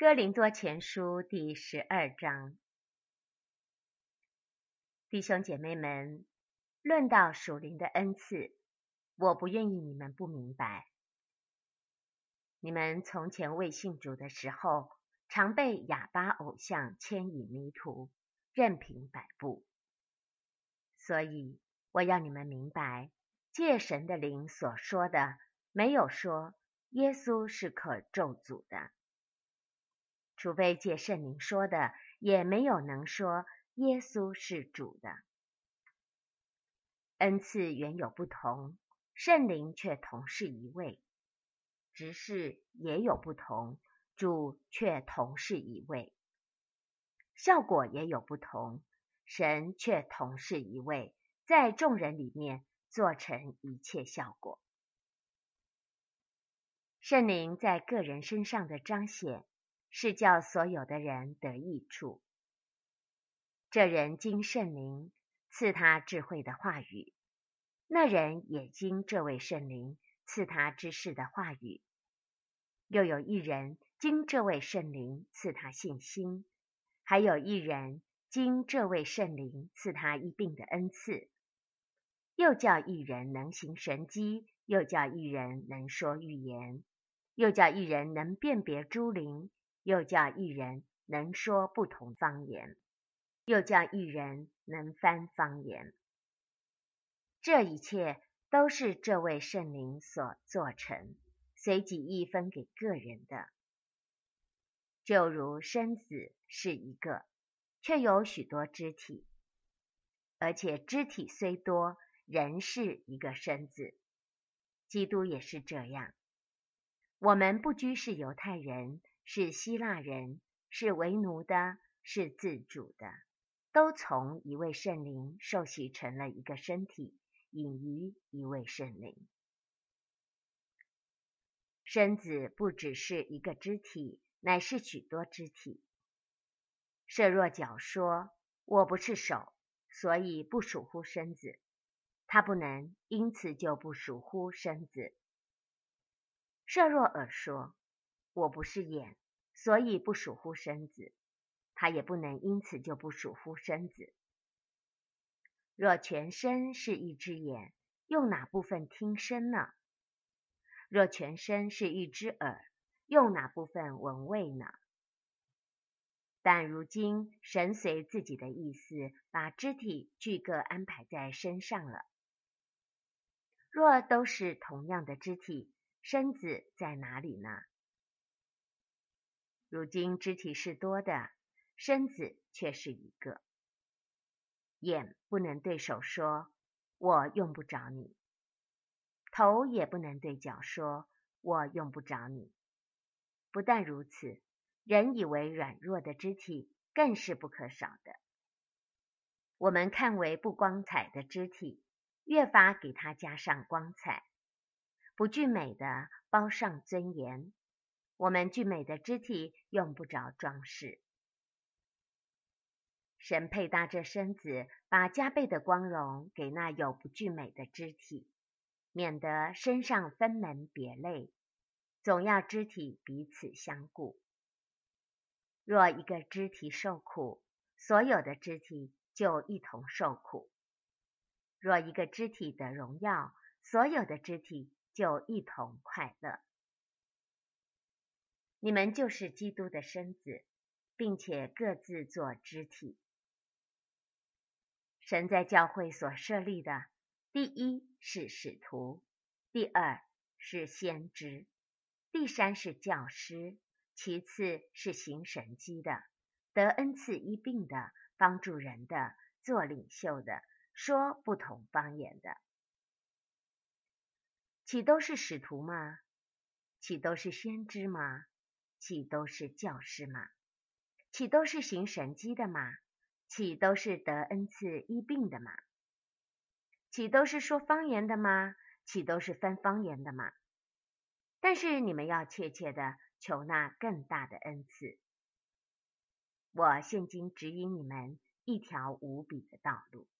哥林多前书第12章。弟兄姐妹们，论到属灵的恩赐，我不愿意你们不明白。你们从前未信主的时候，常被哑巴偶像牵引迷途，任凭摆布。所以我要你们明白，借神的灵所说的，没有说耶稣是可咒诅的。除非借圣灵说的，也没有能说耶稣是主的。恩赐原有不同，圣灵却同是一位；执事也有不同，主却同是一位；效果也有不同，神却同是一位，在众人里面做成一切效果。圣灵在个人身上的彰显，是叫所有的人得益处。这人经圣灵赐他智慧的话语，那人也经这位圣灵赐他知识的话语。又有一人经这位圣灵赐他信心，还有一人经这位圣灵赐他医病的恩赐。又叫一人能行神迹，又叫一人能说预言，又叫一人能辨别诸灵，又叫一人能说不同方言，又叫一人能翻方言。这一切都是这位圣灵所做成，随己意分给个人的。就如身子是一个，却有许多肢体，而且肢体虽多，仍是一个身子。基督也是这样。我们不拘是犹太人，是希腊人，是为奴的，是自主的，都从一位圣灵受洗成了一个身体，隐于一位圣灵。身子不只是一个肢体，乃是许多肢体。设若脚说，我不是手，所以不属乎身子，他不能因此就不属乎身子。设若耳说，我不是眼，所以不属乎身子，他也不能因此就不属乎身子。若全身是一只眼，用哪部分听声呢？若全身是一只耳，用哪部分闻味呢？但如今神随自己的意思，把肢体俱各安排在身上了。若都是同样的肢体，身子在哪里呢？如今肢体是多的，身子却是一个。眼不能对手说，我用不着你；头也不能对脚说，我用不着你。不但如此，人以为软弱的肢体更是不可少的。我们看为不光彩的肢体，越发给它加上光彩；不俊美的包上尊严。我们俊美的肢体用不着装饰。神配搭这身子，把加倍的光荣给那有不俊美的肢体，免得身上分门别类，总要肢体彼此相顾。若一个肢体受苦，所有的肢体就一同受苦；若一个肢体得荣耀，所有的肢体就一同快乐。你们就是基督的身子，并且各自做肢体。神在教会所设立的，第一是使徒，第二是先知，第三是教师，其次是行神迹的，得恩赐医病的，帮助人的，做领袖的，说不同方言的。岂都是使徒吗？岂都是先知吗？岂都是教师吗？岂都是行神迹的吗？岂都是得恩赐医病的吗？岂都是说方言的吗？岂都是分方言的吗？但是你们要切切的求那更大的恩赐。我现今指引你们一条无比的道路。